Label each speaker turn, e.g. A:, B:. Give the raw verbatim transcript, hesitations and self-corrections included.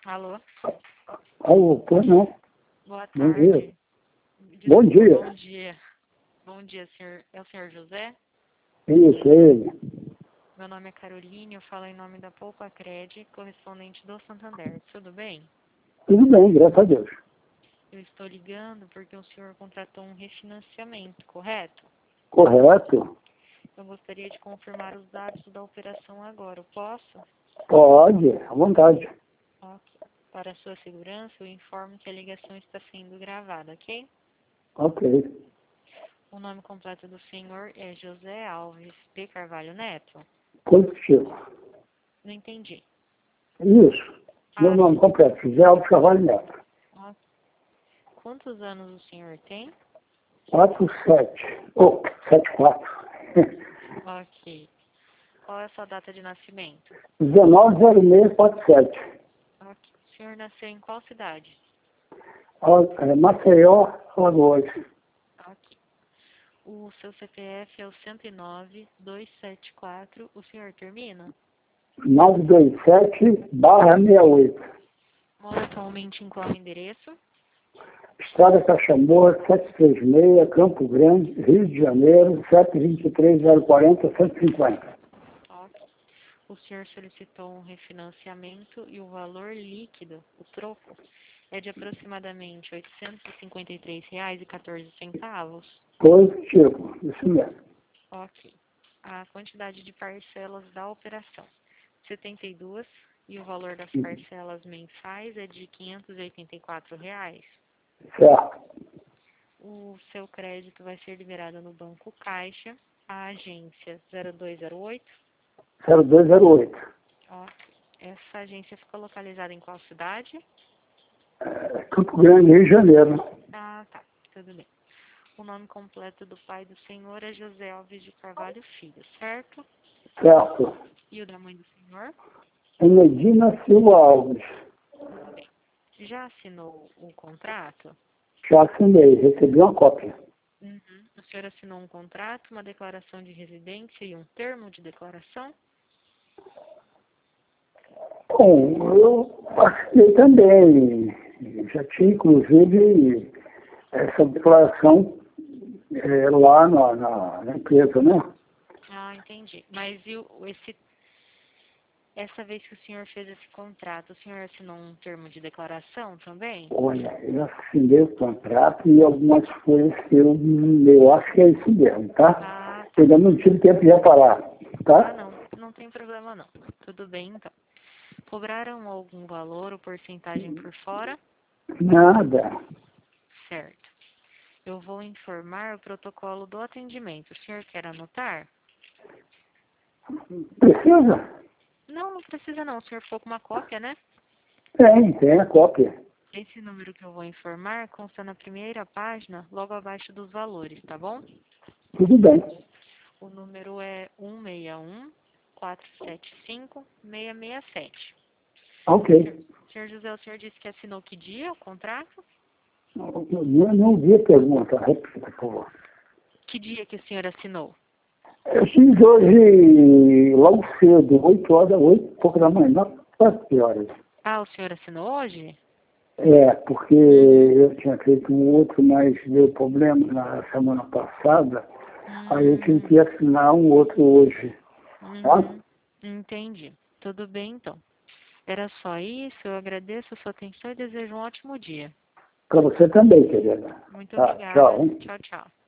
A: Alô?
B: Alô, pois não.
A: Boa
B: Bom
A: tarde.
B: dia.
A: Desculpa,
B: Bom dia.
A: Bom dia. Bom dia, senhor. É o senhor José?
B: Isso, é ele.
A: Meu nome é Caroline, eu falo em nome da Poupa Cred, correspondente do Santander. Tudo bem?
B: Tudo bem, graças a Deus.
A: Eu estou ligando porque o senhor contratou um refinanciamento, correto?
B: Correto?
A: Eu gostaria de confirmar os dados da operação agora. Eu posso?
B: Pode, à vontade.
A: Ok. Para a sua segurança, eu informo que a ligação está sendo gravada, ok?
B: Ok.
A: O nome completo do senhor é José Alves de Carvalho Neto?
B: Positivo.
A: Não entendi.
B: Isso. Meu
A: Ah,
B: nome completo, José Alves Carvalho Neto.
A: ok. Quantos anos o senhor tem?
B: quatro sete. Ou, sete quatro.
A: Ok. Qual é a sua data de nascimento?
B: dezenove zero seis quatro sete.
A: Ok. O senhor nasceu em qual cidade?
B: Maceió, Alagoas.
A: Ok. O seu C P F é o cento e nove, duzentos e setenta e quatro. O senhor termina?
B: novecentos e vinte e sete barra sessenta e oito.
A: Mora atualmente em qual endereço?
B: Estrada Caxamor, setecentos e trinta e seis, Campo Grande, Rio de Janeiro, sete dois três zero quatro zero cento e cinquenta.
A: Ok. O senhor solicitou um refinanciamento e o valor líquido, o troco, é de aproximadamente oitocentos e cinquenta e três reais e quatorze centavos.
B: Positivo, isso mesmo.
A: Ok. A quantidade de parcelas da operação, setenta e duas, e o valor das parcelas mensais é de quinhentos e oitenta e quatro reais.
B: Certo.
A: O seu crédito vai ser liberado no Banco Caixa, a agência zero dois zero oito.
B: zero dois zero oito.
A: Ok. Essa agência fica localizada em qual cidade?
B: É, Campo Grande, Rio de Janeiro.
A: Ah, tá. Tudo bem. O nome completo do pai do senhor é José Alves de Carvalho Filho, certo?
B: Certo.
A: E o da mãe do senhor?
B: É Medina Silva Alves.
A: Tudo bem. Já assinou o contrato?
B: Já assinei, recebi uma cópia.
A: Uhum. O senhor assinou um contrato, uma declaração de residência e um termo de declaração?
B: Bom, eu assinei também. Já tinha, inclusive, essa declaração é, lá na, na, na empresa, né?
A: Ah, entendi. Mas e o, esse, essa vez que o senhor fez esse contrato, o senhor assinou um termo de declaração também?
B: Olha, eu assinei o contrato e algumas coisas que eu, eu acho que é isso mesmo, tá?
A: Ah,
B: Eu
A: tá.
B: ainda não tive tempo de reparar,
A: Ah,
B: tá?
A: não. Não tem problema não. Tudo bem, então. Cobraram algum valor ou porcentagem por fora?
B: Nada.
A: Certo. Eu vou informar o protocolo do atendimento. O senhor quer anotar?
B: Precisa?
A: Não, não precisa não. O senhor ficou com uma cópia, né?
B: Tem, tem a cópia.
A: Esse número que eu vou informar consta na primeira página, logo abaixo dos valores, tá bom?
B: Tudo bem.
A: O número é um seis um, quatro sete cinco, seis seis sete.
B: Ok.
A: Senhor José, o senhor disse que assinou que dia o contrato?
B: Não, não, não vi a pergunta. Repita, por favor.
A: Que dia que o senhor assinou?
B: Eu fiz hoje, logo cedo, oito horas, oito e pouco da manhã, não, quase horas.
A: Ah, o senhor assinou hoje?
B: É, porque
A: Uhum.
B: eu tinha feito um outro, mas deu problema na semana passada, aí eu tive
A: Hum,
B: que assinar um outro hoje, tá?
A: uhum. Entendi. Tudo bem, então. Era só isso. Eu agradeço a sua atenção e desejo um ótimo dia.
B: Para você também, querida.
A: Muito
B: Tá,
A: obrigada.
B: tchau.
A: Tchau, tchau.